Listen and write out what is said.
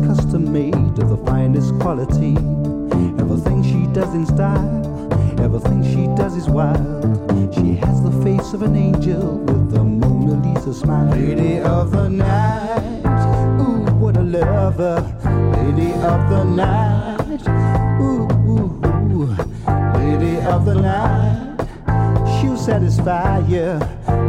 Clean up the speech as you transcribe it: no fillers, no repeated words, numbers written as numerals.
custom made of the finest quality. Everything she does in style, everything she does is wild. She has the face of an angel with the Mona Lisa smile. Lady of the night, ooh, what a lover. Lady of the night, ooh, ooh, ooh. Lady of the night, she'll satisfy you